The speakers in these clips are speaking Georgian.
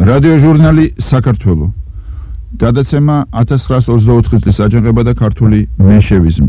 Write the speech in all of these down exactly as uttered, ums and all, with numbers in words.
რადიოჟურნალი საქართველო. გადაცემა ათას ცხრაას ოცდაოთხი წლის აჯანყება და ქართული მენშევიზმი.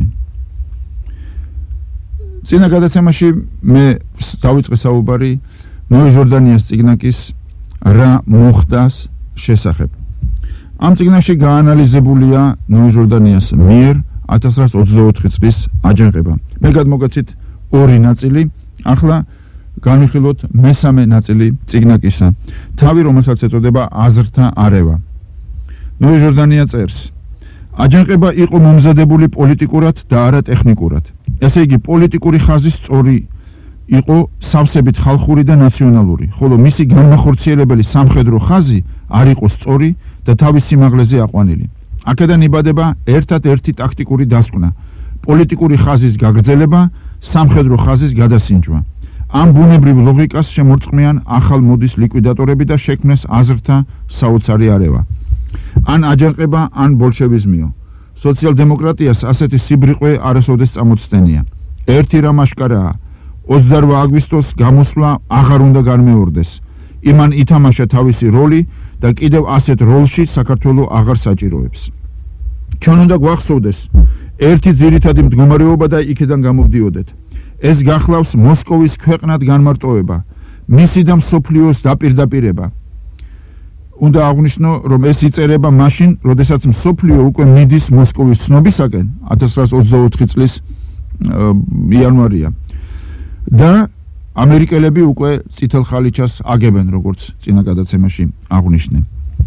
წინა გადაცემაში მე დავიწყე საუბარი ნოე ჟორდანიას წიგნაკის რა მოხდას შესახებ. ამ წიგნაში გაანალიზებულია ნოე ჟორდანიას მიერ ათას ცხრაას ოცდაოთხი წლის აჯანყება. მე გადმოგაცით ორი ნაწილი, ახლა განვიხილოთ მესამე ნაწილი წიგნაკისა, თავი რომელსაც ეწოდება აზრთა არევა. ნოე ჟორდანია წერს: აჯანყება იყო მომზადებული პოლიტიკურად და არა ტექნიკურად. ესე იგი, პოლიტიკური ხაზი სწორი იყო სავსებით ხალხური და ნაციონალური, ხოლო მისი განმახორციელებელი სამხედრო ხაზი არ იყო სწორი და თავის სიმაღლეზე აყვანილი. აქედან იბადება ერთად-ერთი ტაქტიკური დასკვნა, პოლიტიკური ხაზის გაგრძელება, სამხედრო ხაზის გადასინჯვა. ამ ბუნებრივ ლოგიკას შემორწყმიან ახალ მოდის ლიკვიდატორები და შექმნეს აზრთა საოცარი არევა. ან აჯანყება, ან ბოლშევიზმიო. სოციალ-დემოკრატიას ასეთი სიბრიყვე არასოდეს წამოწდენია. ერთი რამ აშკარაა, ოცდაორ აგვისტოს გამოსვლა აღარ უნდა განმეორდეს. იმან ითამაშა თავისი როლი და კიდევ ასეთ როლში საქართველოს აღარ საჭიროებს. ჩვენ უნდა გვახსოვდეს ერთი ძირითადი მდგომარეობა და იქიდან გამოვდიოდეთ. ეს გახლავს მოსკოვის ქვეყნად განმარტოვება, მისი და მსოფლიოს დაპირდაპირება. უნდა აღვნიშნო, რომ ეს იწერება მაშინ, როდესაც მსოფლიო უკვე მიდის მოსკოვის ცნობისაკენ, ათას ცხრაას ოცდაოთხი წლის იანვარია. და ამერიკელები უკვე წითელ ხალიჩას აგებენ, როგორც წინა გადაცემაში აღვნიშნე.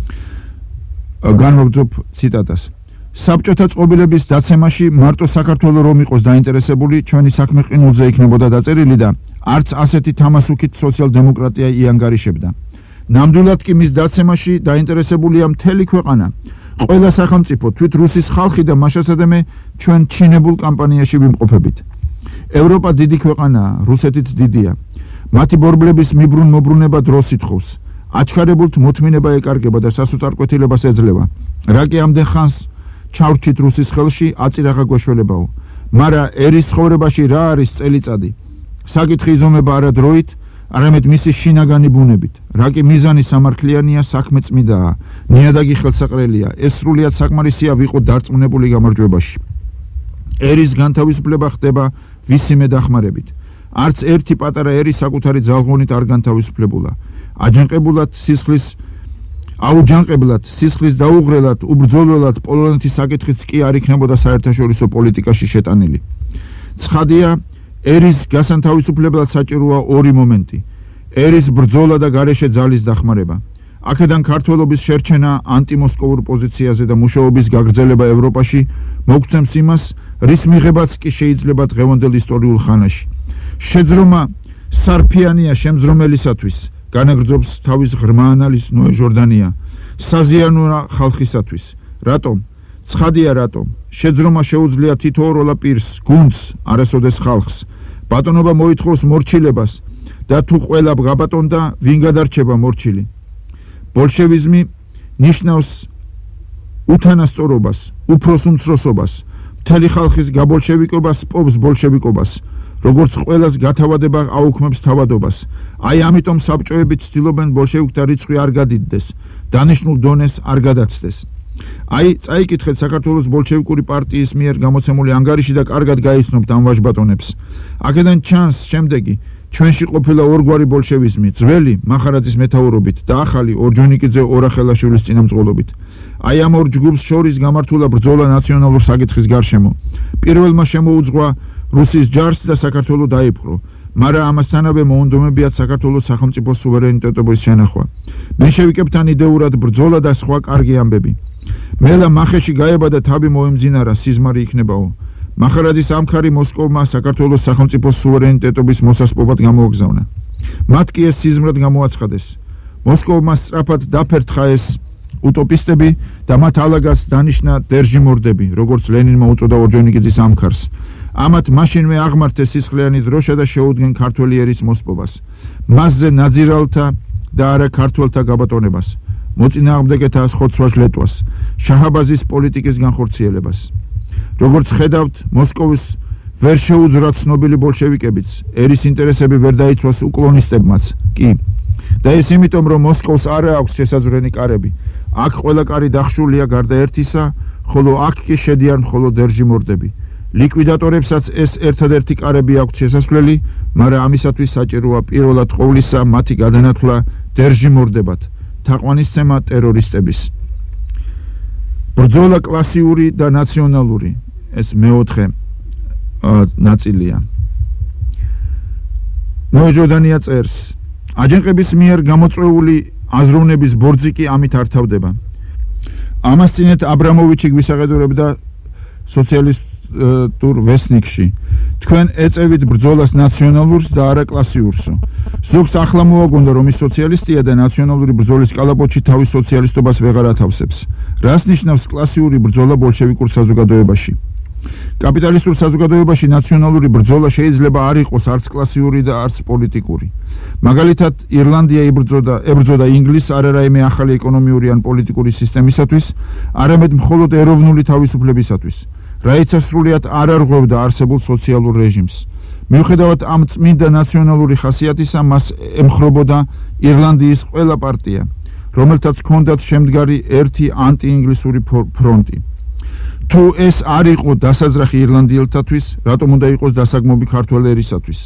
განვაგრძობ ციტატას. საბჭოთა წყობილების დაცემაში მარტო საქართველოს რომ იყოს დაინტერესებული, ჩვენი საქმე ყინულზე იქნებოდა დაწერილი და არც ასეთი თამასუქით სოციალ-დემოკრატია იანგარიშებდა. ნამდვილად კი მის დაცემაში დაინტერესებულია მთელი ქვეყანა, ყველა სახელმწიფო, თვით რუსის ხალხი და მაშასადამე ჩვენ ჩინებულ კამპანიაში ვიმყოფებით. ევროპა დიდი ქვეყანაა, რუსეთიც დიდია. მათი ბორბლების მიბრუნ-მობრუნება დროს ითხოვს. აჩქარებულთ მოთმინება ეკარგება და სასოწარკვეთილებას ეძლევა. რა კი ამდენ ხანს ჩავრჩით რუსის ხელში, აწირაღა გვეშველებაო. მარა ერის ცხოვრებაში რა არის წელიწადი? საკითხი იზომება არა დროით, არამედ მისი შინაგანი ბუნებით. რა კი მიზანი სამართლიანია, საქმე წმიდაა, ნიადაგი ხელსაყრელია, ეს სრულიად საკმარისია ვიყოთ დარწმუნებული გამარჯვებაში. ერის განთავისუფლება ხდება ვისიმე დახმარებით. არც ერთი პატარა ერი საკუთარი ძალღონით არ განთავისუფლებულა. აჯანყებულად სისხლის აუჯანყებლად, სისხლის დაუღრელად, უბრძოლველად პოლონეთის საკითხიც კი არ იქნებოდა საერთაშორისო პოლიტიკაში შეტანილი. ცხადია, ერის გასანთავისუფლებლად საჭიროა ორი მომენტი: ერის ბრძოლა და გარეშე ძალის დახმარება. აქედან ქართველობის შერჩენა ანტიმოსკოვურ პოზიციაზე და მუშაობის გაგრძელება ევროპაში მოგცემს იმას, რის მიღებაც კი შეიძლება დღევანდელ ისტორიულ ხანაში. შეძრომა სარფიანია შემძრომელისათვის, განაგრძობს თავის ღრმა ანალიზს ნოე ჟორდანია, საზიანოა ხალხისათვის. რატომ? ცხადია რატომ. შეძრომა შეუძლია თითოეულ პირს, გუნდს, არასოდეს ხალხს. ბატონობა მოითხოვს მორჩილებას და თუ ყველა გაბატონდა, ვინ გადარჩება მორჩილი? ბოლშევიზმი ნიშნავს უთანასწორობას, უფროს უმცროსობას, მთელი ხალხის გაბოლშევიკობას, პოვს ბოლშევიკობას, როგორც ყველას გათავადება აუქმებს თავადობას. აი ამიტომ საბჭოები ცდილობენ ბოლშევიკთა რიცხვი არ გადიდდეს, დანიშნულ დონეს არ გადაცდეს. აი წაიკითხეთ საქართველოს ბოლშევიკური პარტიის მიერ გამოცემული ანგარიში და კარგად გაიცნობთ ამ ვაჟბატონებს. აქედან ჩანს შემდეგი: ჩვენში ყოფილა ორგვარი ბოლშევიზმი, ძველი მახარაძის მეთაურობით და ახალი ორჯონიკიძე ორახელაშვილის წინამძღოლობით. აი ამ ორ ჯგუფს შორის გამართულა ბრძოლა ნაციონალურ საკითხის გარშემო. პირველმა შემოუძღვა რუსის ჯარს და საქართველო დაიპყრო, მაგრამ ამასთანავე მოუნდომებიათ საქართველოს სახელმწიფო სუვერენიტეტობის შენახვა. მენშევიკებთან იდეურად ბრძოლა და სხვა კარგი ამბები. მელა მახეში გაება და თავი მოემძინარა, სიზმარი იქნებაო. მახარაძის ამქარი მოსკოვმა საქართველოს სახელმწიფო სუვერენიტეტობის მოსასპობად გამოაგზავნა. მათ კი ეს სიზმრად გამოაცხადეს. მოსკოვმა სწრაფად დაფერთხა ეს უტოპისტები და მათ ალაგას დანიშნა დერჟიმორდები, როგორც ლენინმა უწოდა ორჯონიკიძის ამქარს. ამათ მაშინვე აღმართეს სისხლიანი დროშა და შეუდგენ ქართველი ერის მოსპობას. მასზე ნაძირალთა და არა ქართველთა გაბატონებას, მოწინააღმდეგეთა ხოცვა-ჟლეტვას, შაჰაბაზის პოლიტიკის განხორციელებას. როგორც ხედავთ, მოსკოვის ვერ შეუძრათ ცნობილი ბოლშევიკებიც, ერის ინტერესები ვერ დაიცვას უკლონისტებმაც, კი და ეს იმიტომ, რომ მოსკოვს არ აქვს შესაძვრენი კარები. აქ ყველა კარი დახშულია გარდა ერთისა, ხოლო აქ კი შედიან მხოლოდ ერჟიმორდები. ლიკვიდატორებსაც ეს ერთადერთი კარები აქვთ შესასვლელი, მაგრამ ამისათვის საჭიროა პირველად ყოვლისა მათი გადანათვლა დერჟიმორდებად, თაყვანისცემა ტერორისტების. ბრძოლა კლასიური და ნაციონალური, ეს მეოთხე ნაწილია. ნოე ჟორდანია წერს, აჯანყების მიერ გამოწვეული აზროვნების ბორძი კი ამით არ თავდება. ამას წინეთ აბრამოვიჩი გვისაყედურებდა სოციალისტურ ვესნიკში. თქვენ ეწევით ბრძოლას ნაციონალურს და არა კლასიურსო. ზოგს ახლა მოაგონდა, რომ ის სოციალისტია და ნაციონალური ბრძოლის კალაპოტში თავის სოციალისტობას ვეღარ ათავსებს. რას ნიშნავს კლასიური ბრძოლა ბოლშევიკურ საზოგადოებაში? კაპიტალისტურ საზოგადოებაში ნაციონალური ბრძოლა შეიძლება არ იყოს არც კლასიური და არც პოლიტიკური. მაგალითად, ირლანდია იბრძოდა, ებრძოდა ინგლისს არა რაიმე ახალი ეკონომიური ან პოლიტიკური სისტემისათვის, არამედ მხოლოდ ეროვნული თავისუფლებისათვის, რაიც სრულიად არ არღვევდა არსებულ სოციალურ რეჟიმს. მიუხედავად ამ წმინდა ნაციონალური ხასიათისა, მას ემხრობოდა ირლანდიის ყველა პარტია, რომელთაც ჰქონდათ შემდგარი ერთი ანტიინგლისური ფრონტი. თუ ეს არ იყო დასაძრახი ირლანდიელთათვის, რატომ უნდა იყოს დასაგმობი ქართველ ერისათვის?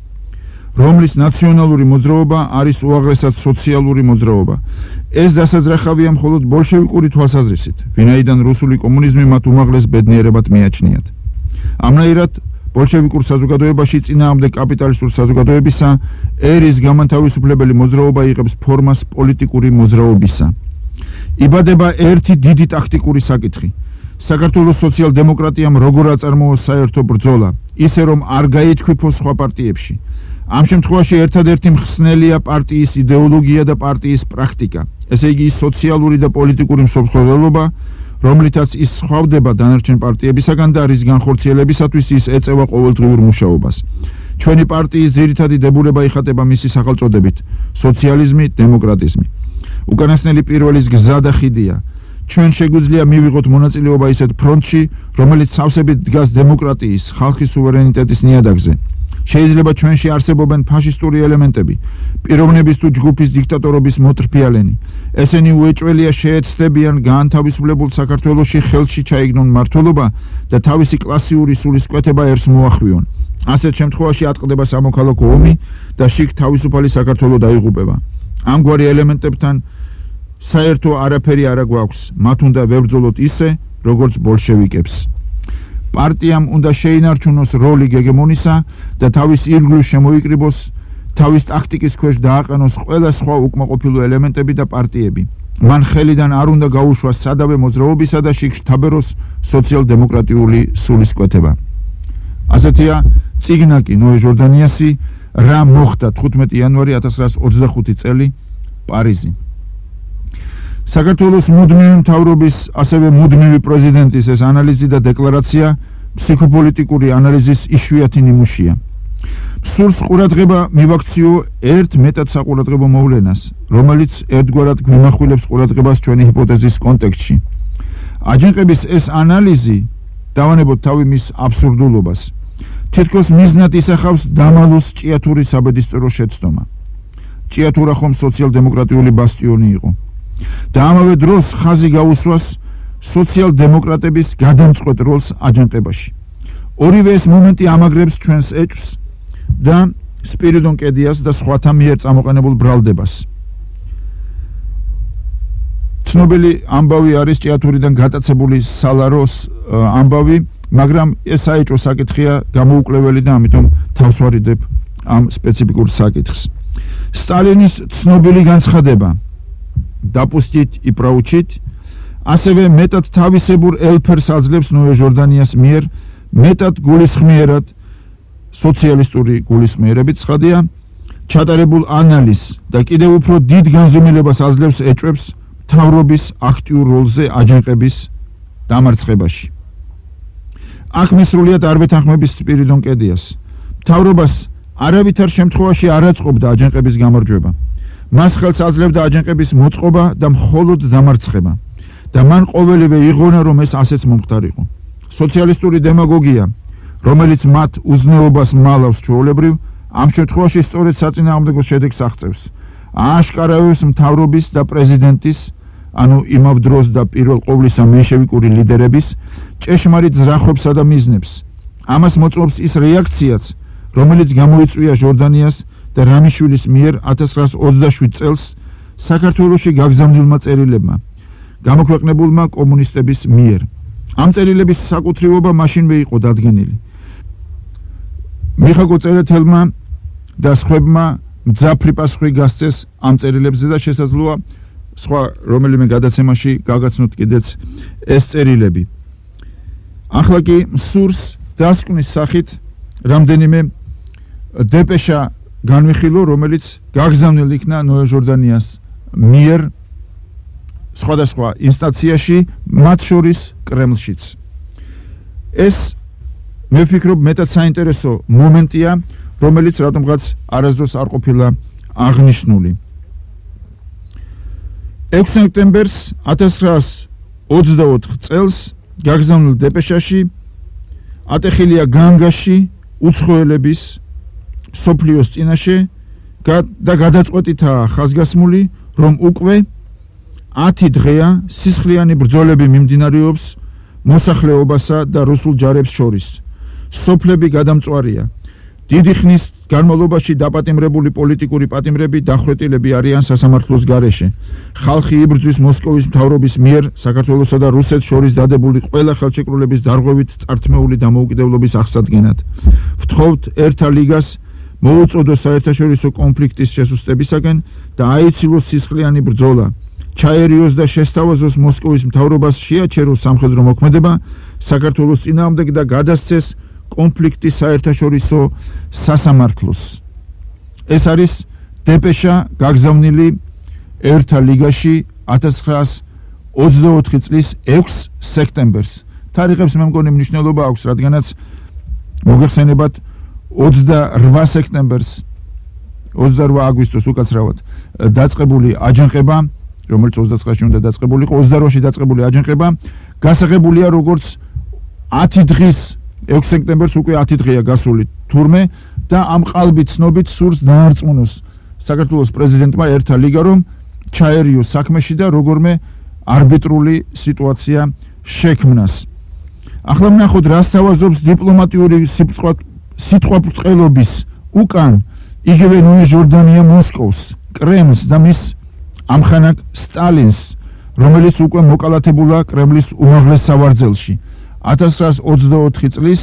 რომლის ნაციონალური მოძრაობა არის უაღრესად სოციალური მოძრაობა. ეს დასაძრახავია მხოლოდ ბოლშევიკური თვალსაზრისით, ვინაიდან რუსული კომუნიზმი მათ უმაღლეს ბედნიერებად მიაჩნიათ. ამნაირად, ბოლშევიკურ საზოგადოებაში წინააღმდეგ კაპიტალისტურ საზოგადოებისა, ერის გამანთავისუფლებელი მოძრაობა იღებს ფორმას პოლიტიკური მოძრაობისა. იბადება ერთი დიდი ტაქტიკური საკითხი. საქართველოს სოციალ-დემოკრატიამ როგორ აწარმოოს საერთო ბრძოლა, ისე რომ არ გაითქვიფოს სხვა პარტიებში. ამ შემთხვევაში ერთადერთი მხსნელია პარტიის იდეოლოგია და პარტიის პრაქტიკა, ესე იგი სოციალური და პოლიტიკური მსოფლმხედველობა, რომლითაც ის სხვავდება დანარჩენ პარტიებისაგან და რის განხორციელებისათვის ის ეწევა ყოველდღიურ მუშაობას. ჩვენი პარტიის ძირითადი დებულება იხატება მისი სახელწოდებით სოციალიზმი, დემოკრატიზმი. უკანასკნელი პირველის გზა და ხიდია. ჩვენ შეგვიძლია მივიღოთ მონაწილეობა ისეთ ფრონტში, რომელიც სავსებით დგას დემოკრატიის, ხალხის სუვერენიტეტის ნიადაგზე. შეიძლება ჩვენში არსებობენ ფაშისტური ელემენტები, პიროვნების თუ ჯგუფის დიქტატორობის მოტრფიალენი. ესენი უეჭველია შეეცდებიან გაანთავისუფლებულ საქართველოში ხელში ჩაიგნონ მმართველობა და თავისი კლასიური სულისკვეთება ერს მოახვიონ. ასეთ შემთხვევაში ატყდება სამოქალაქო ომი და შიგ თავისუფალი საქართველო დაიღუპება. ამგვარი ელემენტებთან საერთო არაფერი არ გვაქვს, მათ უნდა ვებრძოლოთ ისე, როგორც ბოლშევიკებს. პარტიამ უნდა შეინარჩუნოს როლი გეგემონისა და თავის ირგვლივ შემოიკრიბოს, თავის ტაქტიკის ქვეშ დააყენოს ყველა სხვა უკმაყოფილო ელემენტები და პარტიები. მან ხელიდან არ უნდა გაუშვას სადავე მოძრაობისა და შიგ შთაბეროს სოციალ-დემოკრატიული სულისკვეთება. ასეთია წიგნაკი ნოე ჟორდანიასი, რა მოხდა თხუთმეტი იანვარი ათას რვაასი ოცდახუთი წელი პარიზი. საქართველოს მუდმივი მთავრობის, ასევე მუდმივი პრეზიდენტის ეს ანალიზი და დეკლარაცია ფსიქოპოლიტიკური ანალიზის იშვიათი ნიმუშია. სურს ყურადღება მივაქციო ერთ მეტად საყურადღებო მოვლენას, რომელიც ერთგვარად გვიმახვილებს ყურადღებას ჩვენი ჰიპოთეზის კონტექსტში. აჯანყების ეს ანალიზი, დავანებოთ თავი მის აბსურდულობას, თითქოს მიზნად ისახავს დამალოს ჭიათურის საბედისწერო შეცდომა. ჭიათურა ხომ სოციალ-დემოკრატიული ბასტიონი იყო. და ამავე დროს ხაზი გაუსვას სოციალ-დემოკრატების გადამწყვეტ როლს აჯანყებაში. ორივე ეს მომენტი ამაგრებს ჩვენს ეჭვს და სპირიდონ კედიას და სხვათა მიერ წამოყენებულ ბრალდებას. ცნობილი ამბავი არის ჭიათურიდან გატაცებული სალაროს ამბავი, მაგრამ ეს საეჭვო საკითხია გამოუკლეველი და ამიტომ თავს ვარიდებ ამ სპეციფიკურ საკითხს. სტალინის ცნობილი განცხადება დაპუსტით и проучить, ასევე მეტად თავისებურ ელფერს აძლევს ნოე ჟორდანიას მიერ, მეტად გულისხმიერად სოციალისტური გულისხმიერებით ცხადია, ჩატარებულ ანალიზს და კიდევ უფრო დიდ განზომილებას აძლევს ეჭვებს მთავრობის აქტიურ როლზე აჯანყების დამარცხებაში. აქ მისრულიად არ ვეთანხმების სპირიდონ კედიას. მთავრობას არავითარ შემთხვევაში არ აწყობდა აჯანყების გამარჯვება. მას ხელს აძლევდა აჯანყების მოწყობა და მხოლოდ დამარცხება და მან ყოველივე იღონა, რომ ეს ასეც მომხდარიყო. სოციალისტური დემაგოგია, რომელიც მათ უზნეობას მალავს ჩვეულებრივ, ამ შემთხვევაში სწორედ საწინააღმდეგო შედეგს აღწევს. ააშკარავებს მთავრობის და პრეზიდენტის, ანუ იმავ დროს და პირველ ყოვლისა მენშევიკური ლიდერების ჭეშმარიტ ძრახობსა და მიზნებს. ამას მოწმობს ის რეაქციაც, რომელიც გამოიწვია ჟორდანიას და რამიშვილის მიერ ათას ცხრაას ოცდაშვიდ წელს საქართველოში გაგზავნილმა წერილებმა, გამოქვეყნებულმა კომუნისტების მიერ. ამ წერილების საკუთრივობა მაშინვე იყო დადგენილი. მიხაკო წერეთელმა და სხვებმა მძაფრი პასუხი გასცეს ამ წერილებზე და შესაძლოა სხვა რომელიმე გადაცემაში გაგაცნოთ კიდეც ეს წერილები. ახლა კი სურს დასკვნის სახით რამდენიმე დეპეშა განვიხილო, რომელიც გაგზავნილ იქნა ნოე ჟორდანიას მიერ სხვადასხვა ინსტანციაში, მათ შორის კრემლშიც. ეს მე ვფიქრობ მეტად საინტერესო მომენტია, რომელიც რატომღაც არასდროს არ ყოფილა აღნიშნული. ექვსი სექტემბერს ათას ცხრაას ოცდაოთხ წელს გაგზავნილ დეპეშაში ატეხილია განგაში უცხოელების სოფლიოს წინაშე და გადაწყვეტითაა ხაზგასმული, რომ უკვე ათი დღეა სისხლიანი ბრძოლები მიმდინარეობს მოსახლეობასა და რუსულ ჯარებს შორის. სოფლები გადამწვარია. დიდი ხნის განმავლობაში დაპატიმრებული პოლიტიკური პატიმრები დახვრეტილები არიან სასამართლოს გარეშე. ხალხი იბრძვის მოსკოვის მთავრობის მიერ საქართველოსა და რუსეთს შორის დადებული ყველა ხელშეკრულების დარღვევით წართმეული დამოუკიდებლობის აღსადგენად. ვთხოვთ ერთა ლიგას მოუწოდოს საერთაშორისო კონფლიქტის შესუსტებისაკენ და აიცილოს სისხლიანი ბრძოლა. ჩაერიოს და შესთავაზოს მოსკოვის მთავრობას შეაჩეროს სამხედრო მოქმედება საქართველოს წინააღმდეგ და გადასცეს კონფლიქტის საერთაშორისო სასამართლოს. ეს არის დეპეშა გაგზავნილი ერთა ლიგაში ათას ცხრაას ოცდაოთხი წლის ექვსი სექტემბერს. თარიღებს მე მგონი მნიშვნელობა აქვს, რადგანაც მოგეხსენებათ ოცდარვა სექტემბერს, ოცდარვა აგვისტოს უკაცრავად დაწყებული აჯანყება, რომელიც ოცდაცხრაში უნდა დაწყებულიყო, ოცდარვაში დაწყებული აჯანყება გასაღებულია როგორც ათი დღის ექვსი სექტემბერს უკვე ათი დღეა გასული თურმე და ამ ყალბით ცნობით სურს დაარწმუნოს საქართველოს პრეზიდენტმა ერთა ლიგა, რომ ჩაერიოს საქმეში და როგორმე არბიტრული სიტუაცია შექმნას. ახლა ვნახოთ, რა სთავაზობს დიპლომატიური სიტყვაბრწყლობის უკან იგივე ნოე ჟორდანია მოსკოვს, კრემლს და მის ამხანაგ სტალინს, რომელიც უკვე მოკალათებულა კრემლის უმაღლეს სავარძელში. ათას ცხრაას ოცდაოთხი წლის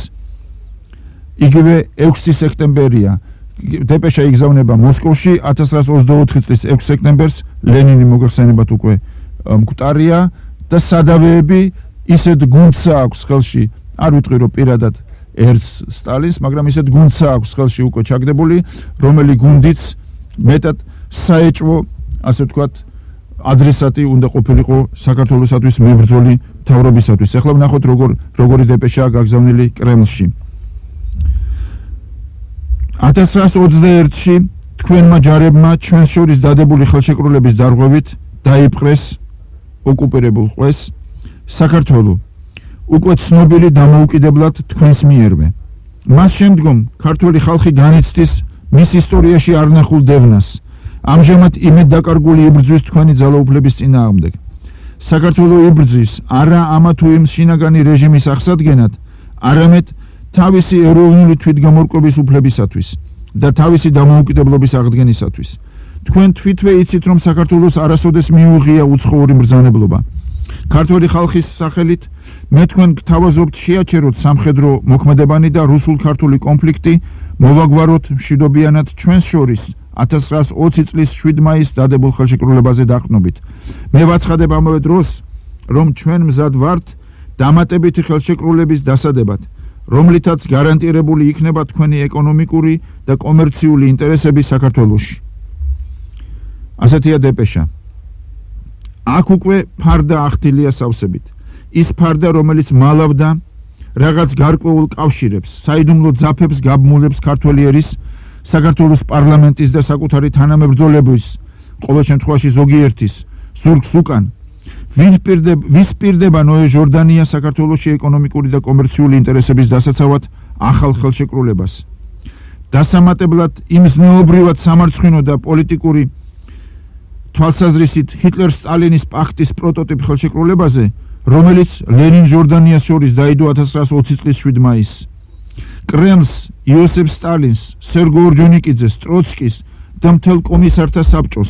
იგივე ექვსი სექტემბერია დეპეშა იგზავნება მოსკოვში. ათას ცხრაას ოცდაოთხი წლის ექვსი სექტემბერს ლენინი მოგეხსენებათ უკვე მკვდარია და სადავეები ისეთ გუნდსა აქვს ხელში, არ ვიტყვი რომ პირადად ერთს სტალინს, მაგრამ ისეთ გუნდსა აქვს ხელში უკვე ჩაგდებული, რომელი გუნდიც მეტად საეჭვო, ასე ვთქვათ, ადრესატი უნდა ყოფილიყო საქართველოსათვის მებრძოლი მთავრობისათვის. ახლა ვნახოთ როგორ როგორი დეპეშაა გაგზავნილი კრემლში. ათას ცხრაას ოცდაერთში თქვენმა ჯარებმა ჩვენს შორის დადებული ხელშეკრულების დარღვევით დაიპყრეს ოკუპირებულ ყველს საქართველო, უკვე ცნობილი დამოუკიდებლად თქვენს მიერვე. მას შემდგომ ქართული ხალხი განიცდის მის ისტორიაში არნახულ დევნას. ამჟამად იმედ დაკარგული იბრძვის თქვენი ძალაუფლების წინააღმდეგ. საქართველო იბრძვის არა ამა თუ იმ შინაგანი რეჟიმის აღსადგენად, არამედ თავისი ეროვნული თვითგამორკვების უფლებისათვის და თავისი დამოუკიდებლობის აღდგენისათვის. თქვენ თვითვე იცით, რომ საქართველოს არასოდეს მიუღია უცხოური მბრძანებლობა. ქართული ხალხის სახელით მე თქვენ გთავაზობთ შეაჩეროთ სამხედრო მოქმედებანი და რუსულ-ქართული კონფლიქტი მოვაგვაროთ მშვიდობიანად ჩვენს შორის ათას ცხრაას ოცი წლის შვიდ მაისს დადებულ ხელშეკრულებაზე დაყრდნობით. მე ვაცხადებ ამავე დროს, რომ ჩვენ მზად ვართ დამატებითი ხელშეკრულების დასადებად, რომლითაც გარანტირებული იქნება თქვენი ეკონომიკური და კომერციული ინტერესები საქართველოში. ასეთია დეპეშა. აქ უკვე ფარდა ახდილია სავსებით. ის ფარდა, რომელიც მალავდა რაღაც გარკვეულ კავშირებს, საიდუმლო ძაფებს გაბმულებს ქართველი ერის, საქართველოს პარლამენტის და საკუთარი თანამებრძოლების, ყოველ შემთხვევაში ზოგიერთის ზურგს უკან. ვის პირდება ნოე ჟორდანია საქართველოში ეკონომიკური და კომერციული ინტერესების დასაცავად ახალ ხელშეკრულებას. დასამატებლად იმ ზნეობრივად სამარცხვინო და პოლიტიკური თვალსაზრისით ჰიტლერ-სტალინის პაქტის პროტოტიპ ხელშეკრულებაზე, რომელიც ლენინ-ჟორდანიას შორის დაიდო ათას ცხრაას ოცი წლის შვიდ მაისს. კრემლს, იოსებ სტალინს, სერგო ორჯონიკიძეს, ტროცკის და მთელ კომისართა საბჭოს.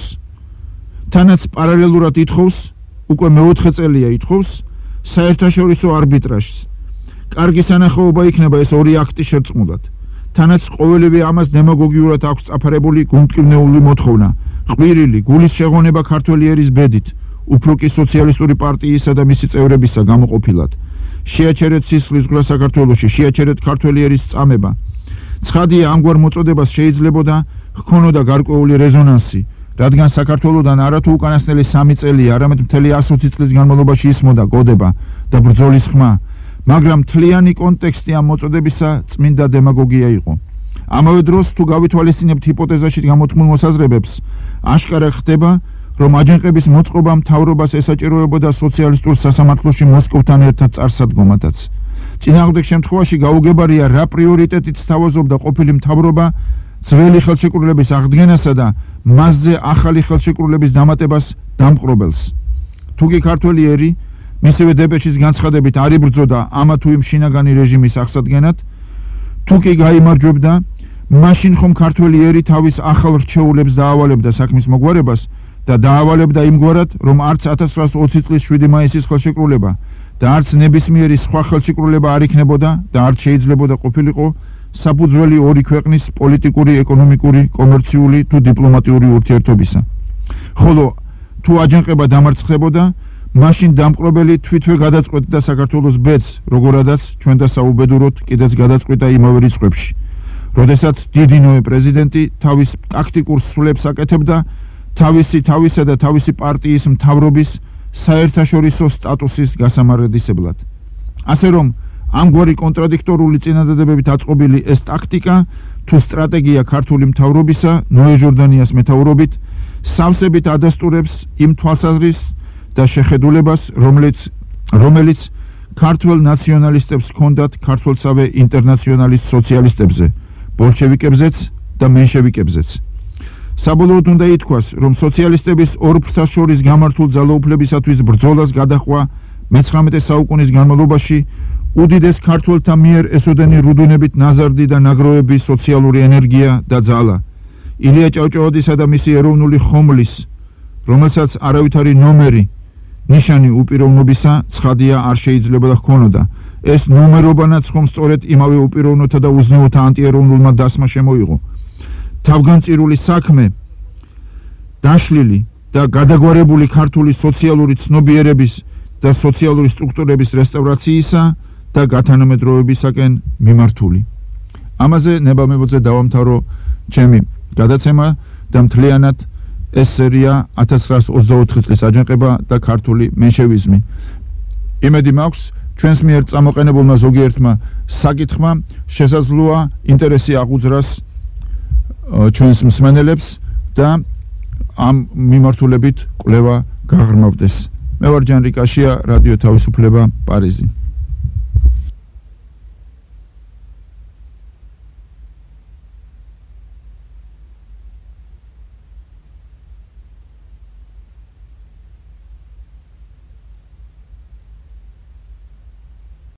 თანაც პარალელურად ითხოვს, უკვე მეოთხე წელია ითხოვს, საერთაშორისო არბიტრაჟს. კარგი სანახაობა იქნება ეს ორი აქტი შერწყმულად. თანაც ყოველივე ამას დემაგოგიურად აქვს წაფარებული გულმტკივნეული მოთხოვნა, ყვირილი, გულის შეღონება ქართველი ერის ბედით, უფრო კი სოციალისტური პარტიისა და მისი წევრებისა გამოყოფილად. შეაჩერეთ სისხლის ზღვა საქართველოში, შეაჩერეთ ქართველი ერის წამება. ცხადია, ამგვარ მოწოდებას შეიძლებოდა ჰქონოდა გარკვეული რეზონანსი, რადგან საქართველოდან არათუ უკანასკნელი სამი წელია, არამედ მთელი ას ოცი წლის განმავლობაში ისმოდა გოდება და ბრძოლის ხმა, მაგრამ მთლიანი კონტექსტი ამ მოწოდებისა წმინდა დემაგოგია იყო. ამავე დროს, თუ გავითვალისწინებთ ჰიპოთეზაში გამოთქმულ მოსაზრებებს, აშკარა ხდება, რომ აჯანყების მოწყობა მთავრობას ესაჭიროებოდა სოციალისტურ სასამართლოში მოსკოვთან ერთად წარსადგომადაც. წინააღმდეგ შემთხვევაში გაუგებარია, რა პრიორიტეტით სთავაზობდა ყოფილი მთავრობა ძველი ხელშეკრულების აღდგენასა და მასზე ახალი ხელშეკრულების დამატებას დამპყრობელს. თუ კი ქართველი ერი მისივე დეპეშის განცხადებით არ იბრძოდა ამა თუ იმ შინაგანი რეჟიმის აღსადგენად, თუ კი გაიმარჯვებდა, მაშინ ხომ ქართველი ერი თავის ახალ რჩეულებს დაავალებდა საქმის მოგვარებას და დაავალებდა იმგვარად, რომ არც ათას ცხრაას ოცი წლის შვიდი მაისის ხელშეკრულება და არც ნებისმიერი სხვა ხელშეკრულება არ იქნებოდა და არც შეიძლებოდა ყოფილიყო საფუძველი ორი ქვეყნის პოლიტიკური, ეკონომიკური, კომერციული თუ დიპლომატიური ურთიერთობისა. ხოლო თუ აჯანყება დამარცხდებოდა, მაშინ დამპყრობელი თვითვე გადაწყვეტდა საქართველოს ბედს, როგორადაც ჩვენ და საუბედუროთ კიდეც გადაწყვეტა იმავე რიცხვებში. როდესაც დიდი ნოე პრეზიდენტი თავის ტაქტიკურ სრულებს აკეთებდა თავისი თავისა და თავისი პარტიის მთავრობის საერთაშორისო სტატუსის გასამარადისებლად. ასე რომ, ამგვარი კონტრადიქტორული წინადადებებით აწყობილი ეს ტაქტიკა თუ სტრატეგია ქართული მთავრობისა ნოე ჟორდანიას მეთაურობით სავსებით ადასტურებს იმ თვალსაზრისს და შეხედულებას, რომელიც რომელიც ქართველ ნაციონალისტებს ჰქონდათ ქართველსავე ინტერნაციონალის სოციალისტებზე, ბოლშევიკებზეც და მენშევიკებზეც. საბოლოოდ უნდა ითქვას, რომ სოციალისტების ორ ფრთას შორის გამართულ ძალაუფლებისათვის ბრძოლას გადაჰყვა მეცხრამეტე საუკუნის განმავლობაში უდიდეს ქართველთა მიერ ესოდენი რუდუნებით ნაზარდი და ნაგროვების სოციალური ენერგია და ძალა. ილია ჭავჭავადისა და მისი ეროვნული ხომლის, რომელსაც არავითარი ნომერი, ნიშანი უპიროვნობისა ცხადია არ შეიძლება და ჰქონოდა. ეს ნომერობანაც ხომ სწორედ იმავე უპიროვნოთა და უზნეოთა ანტიეროვნულმა დასმა შემოიღო. თავგანწირული საქმე, დაშლილი და გადაგვარებული ქართული სოციალური ცნობიერების და სოციალური სტრუქტურების რესტავრაციისა და გათანამედროვებისაკენ მიმართული. ამაზე ნებამებოძე დავამთავრო ჩემი გადაცემა და მთლიანად ეს სერია ათას ცხრაას ოცდაოთხი წლის აჯანყება და ქართული მენშევიზმი. იმედი მაქვს, ჩვენს მიერ წამოყენებულმა ზოგიერთმა საკითხმა შესაძლოა ინტერესი აღუძრას ჩვენს მსმენელებს და ამ მიმართულებით კვლევა გაღრმავდეს. მე ვარ ჯანრი კაშია, რადიო თავისუფლება, პარიზი.